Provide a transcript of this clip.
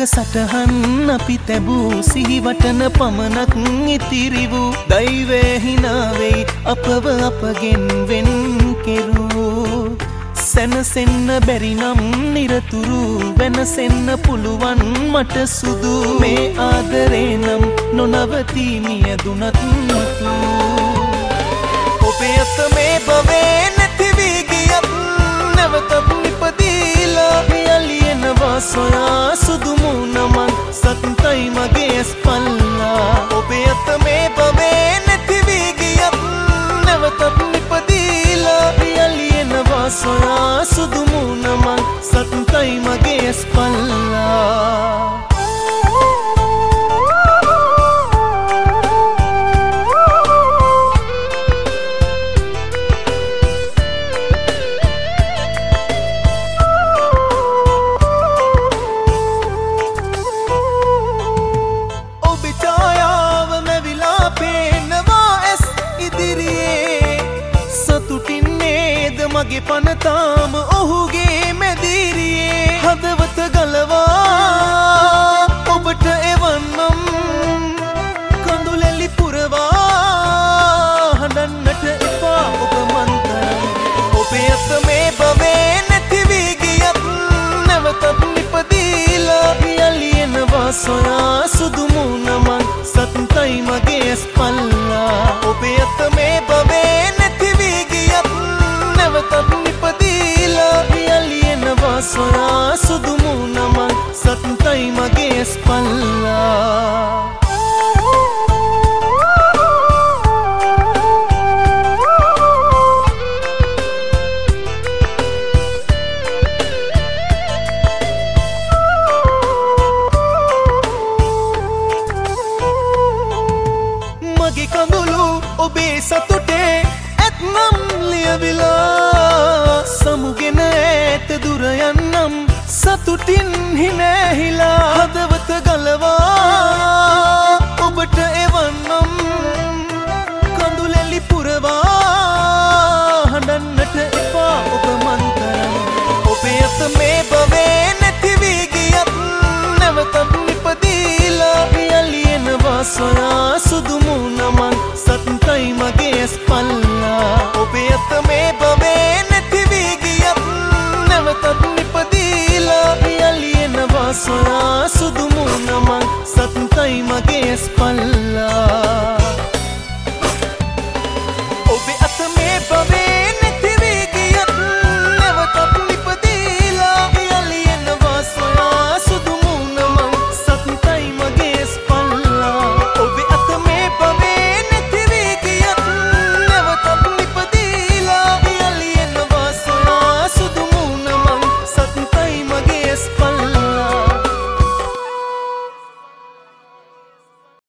සටහන් අපි තැබූ සිහිවටන පමණක් ඉතිරි වූ දෛවය හිනාවෙයි අපව අපගෙන් වෙන් කෙරූ සැනසෙන්න බැරි නම් නිරතුරු වෙනසෙන්න පුළුවන් මට සුදු මේ ආදරේ නම් නොනවතී මියදුනත් නතු ඔබේ අත මේ භවේ නැති වී ගියත් නැවතත් නිපදීලා යලියනවා සොයා සුදු මුණමන් සත්තයි මගේ ඇස්පල්ලා ඔබේ අත මේ භවේ නැති වී ගියත් නැවතත් නිපදීලා යලියනවා සොයා සුදු මුණමන් සත්තයි මගේ ඇස්පල්ලා මගේ පනතාම ඔහුගේ මැදිරියේ හදවත ගලවා ඔබට එවන්නම් කඳුලැලි පුරවා හඬන්නට එපා ඔබ මන්තරම් ඔබේ අත මේ භවේ නැති වී ගියත් නැවතත් නිපදීලා යලියනවා සොයා සුදු මුණමන් සත්තයි මගේ ඇස්පල්ලා ඔබේ අත මේ භවේ නැති වී ගියත් නැවතත් නිපදීලා යලියනවා සොයා සුදු මුණමන් සත්තයි මගේ ඇස්පල්ලා මගේ කඳුළු ඔබේ සතුටේ ඇත්නම් ලියවිලා සමුගෙන ඇත දුර යන්නම් සතුටින් හිනැහිලා හදවත ගලවා